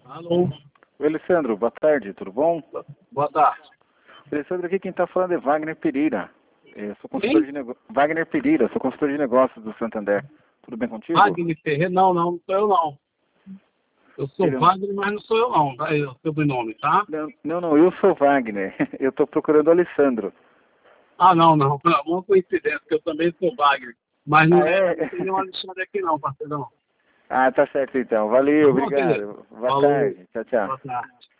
Alô? Oi, Alessandro, boa tarde, tudo bom? Boa tarde. Alessandro, aqui quem está falando é Wagner Pereira. Eu sou consultor Quem? de Wagner Pereira, sou consultor de negócios do Santander. Tudo bem contigo? Wagner Ferreira? Não sou eu não. Eu sou Ele... Wagner, mas não sou eu não, tá? É o sobrenome, tá? Não, eu sou Wagner. Eu estou procurando o Alessandro. Não. Uma coincidência, que eu também sou Wagner. Mas não Ah, é? não tem nenhum Alexandre aqui não, parceirão. Ah, tá certo então. Tá Valeu, bom, querido? obrigado. Boa Falou. tarde. Tchau, tchau. Boa tarde.